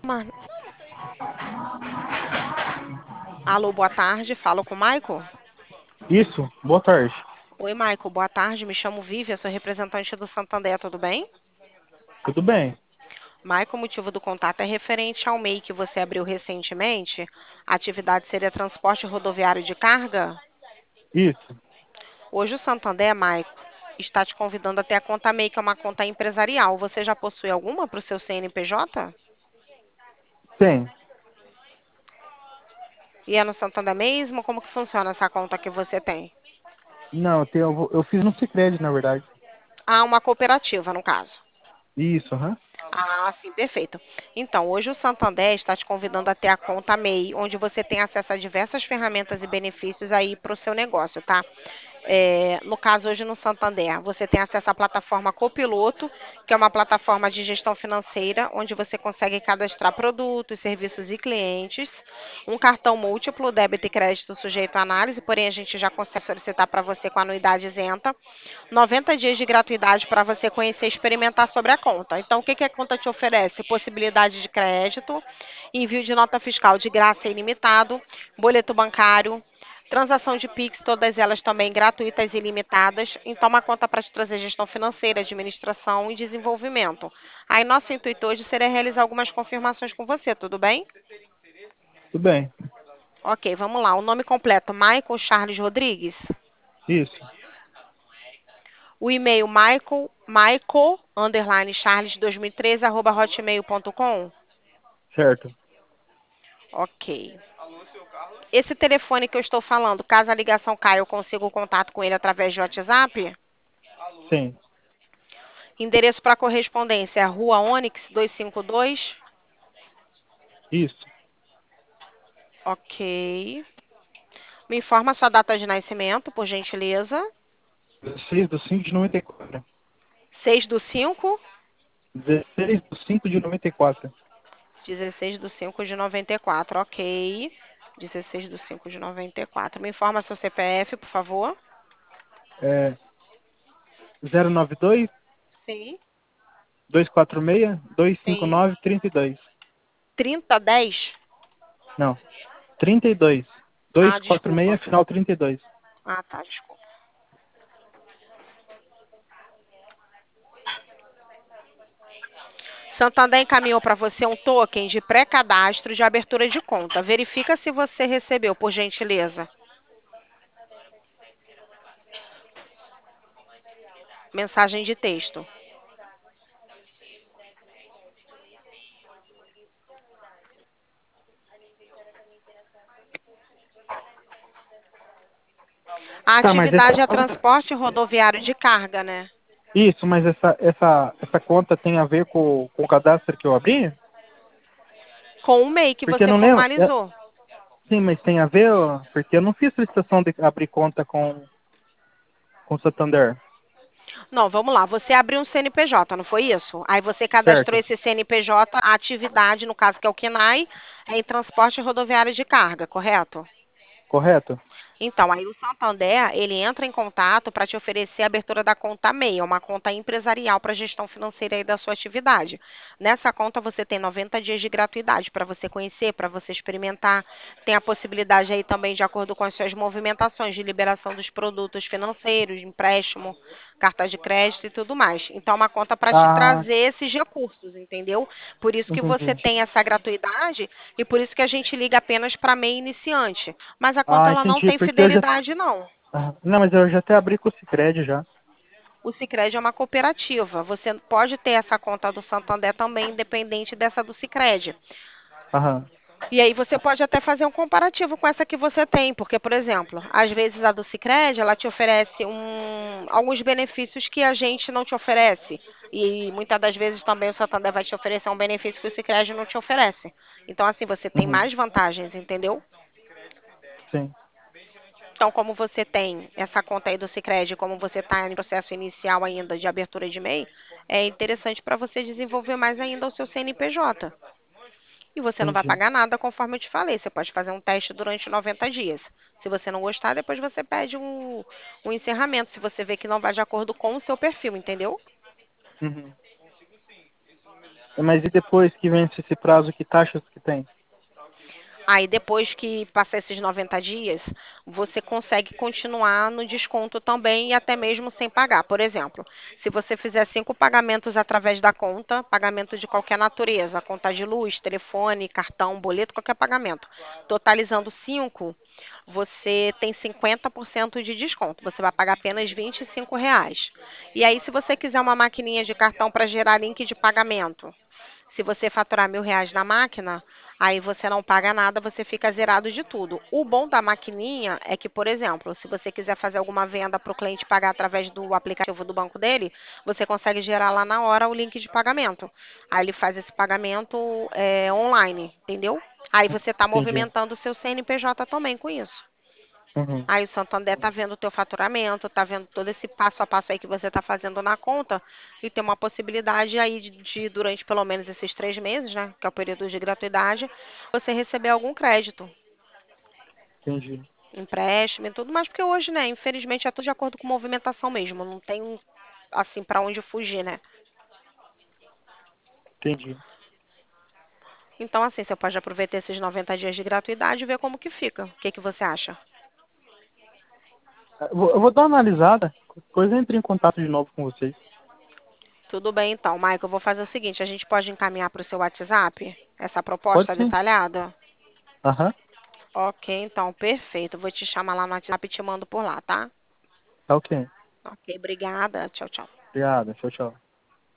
Mano. Alô, boa tarde. Falo com o Maico? Isso, boa tarde. Oi, Maico. Boa tarde. Me chamo Vivian, sou representante do Santander, tudo bem? Tudo bem? Maico, o motivo do contato é referente ao MEI que você abriu recentemente. A atividade seria transporte rodoviário de carga? Isso, Hoje o Santander, Maico, está te convidando a ter a conta MEI, que é uma conta empresarial. Você já possui alguma para o seu CNPJ? tem. E é no Santander mesmo? Como que funciona essa conta que você tem? Não, eu fiz no Sicredi, na verdade. Ah, uma cooperativa, no caso. Isso, aham. Ah, sim, perfeito. Então, hoje o Santander está te convidando a ter a conta MEI, onde você tem acesso a diversas ferramentas e benefícios aí para o seu negócio, tá? No caso, hoje no Santander, você tem acesso à plataforma Copiloto, que é uma plataforma de gestão financeira, onde você consegue cadastrar produtos, serviços e clientes, um cartão múltiplo, débito e crédito sujeito à análise, porém a gente já consegue solicitar para você com anuidade isenta, 90 dias de gratuidade para você conhecer e experimentar sobre a conta. Então, o que que a conta te oferece? Possibilidade de crédito, envio de nota fiscal de graça e ilimitado, boleto bancário, transação de Pix, todas elas também gratuitas e ilimitadas. Então, uma conta para te trazer gestão financeira, administração e desenvolvimento. Aí, nosso intuito hoje seria realizar algumas confirmações com você, tudo bem? Tudo bem. Ok, vamos lá. O nome completo, Michael Charles Rodrigues. Isso, O e-mail michael_charles2013@hotmail.com. certo. Ok. Esse telefone que eu estou falando, caso a ligação caia, eu consigo contato com ele através de WhatsApp? Sim, Endereço para correspondência é Rua Onyx 252. isso. Ok. Me informa a sua data de nascimento, por gentileza. 16/5/94. 6/5. 16/5/94. 16/5/94. Ok. 16/5/94. Me informa seu CPF, por favor. É 092 Sim. 246 Sim. 259 32. 3010. Não, 32. Ah, 246 desculpa. final 32. Ah, tá, desculpa. Santander encaminhou para você um token de pré-cadastro de abertura de conta. Verifica se você recebeu, por gentileza. Mensagem de texto. A Tá, mas essa atividade é transporte rodoviário de carga, né? Isso, mas essa conta tem a ver com o cadastro que eu abri? Com o MEI que Porque eu você não lembro. formalizou. Sim, mas tem a ver, ó, porque eu não fiz solicitação de abrir conta com o Santander. Não, vamos lá. Você abriu um CNPJ, não foi isso? Aí você cadastrou Certo, esse CNPJ, a atividade, no caso que é o KNAI, é em transporte rodoviário de carga, correto? correto? Então, aí o Santander, ele entra em contato para te oferecer a abertura da conta MEI, é uma conta empresarial para gestão financeira aí da sua atividade. Nessa conta você tem 90 dias de gratuidade para você conhecer, para você experimentar. Tem a possibilidade aí também, de acordo com as suas movimentações, de liberação dos produtos financeiros, de empréstimo, carta de crédito e tudo mais. Então, é uma conta para te Ah, trazer esses recursos, entendeu? Por isso que você entendi. tem essa gratuidade e por isso que a gente liga apenas para MEI iniciante. Mas a conta Ah, ela não entendi, tem porque eu já. fidelidade, não. Não, mas eu já até abri com o Sicredi já. O Sicredi é uma cooperativa. Você pode ter essa conta do Santander também, independente dessa do Sicredi. Aham. E aí você pode até fazer um comparativo com essa que você tem, porque, por exemplo, às vezes a do Sicredi, ela te oferece alguns benefícios que a gente não te oferece. E muitas das vezes também o Santander vai te oferecer um benefício que o Sicredi não te oferece. Então, assim, você tem Uhum. mais vantagens, entendeu? Sim. Então, como você tem essa conta aí do Sicredi, como você está em processo inicial ainda de abertura de MEI, é interessante para você desenvolver mais ainda o seu CNPJ. E você não vai Entendi. pagar nada, conforme eu te falei. Você pode fazer um teste durante 90 dias. Se você não gostar, depois você pede um encerramento, se você vê que não vai de acordo com o seu perfil, entendeu? Uhum. Mas e depois que vence esse prazo, que taxas que tem? Aí depois que passar esses 90 dias, você consegue continuar no desconto também e até mesmo sem pagar. Por exemplo, se você fizer 5 pagamentos através da conta, pagamento de qualquer natureza, conta de luz, telefone, cartão, boleto, qualquer pagamento, totalizando 5, você tem 50% de desconto. Você vai pagar apenas R$ 25. E aí, se você quiser uma maquininha de cartão para gerar link de pagamento, se você faturar R$ 1.000 na máquina, aí você não paga nada, você fica zerado de tudo. O bom da maquininha é que, por exemplo, se você quiser fazer alguma venda para o cliente pagar através do aplicativo do banco dele, você consegue gerar lá na hora o link de pagamento. Aí ele faz esse pagamento online, entendeu? Aí você está Entendi. movimentando o seu CNPJ também com isso. Uhum. Aí o Santander está vendo o teu faturamento, está vendo todo esse passo a passo aí que você está fazendo na conta e tem uma possibilidade aí durante pelo menos esses 3 meses, né, que é o período de gratuidade, você receber algum crédito, Entendi. empréstimo e tudo mais, porque hoje, né, infelizmente é tudo de acordo com movimentação mesmo, não tem assim para onde fugir, né? Entendi. Então assim, você pode aproveitar esses 90 dias de gratuidade e ver como que fica. O que que você acha? Eu vou dar uma analisada, depois eu entro em contato de novo com vocês. Tudo bem então, Michael, eu vou fazer o seguinte, a gente pode encaminhar para o seu WhatsApp essa Pode proposta sim. detalhada? Aham. Ok, então, perfeito. Vou te chamar lá no WhatsApp e te mando por lá, tá? Tá ok. Ok, obrigada. Tchau, tchau. Obrigado. Tchau, tchau.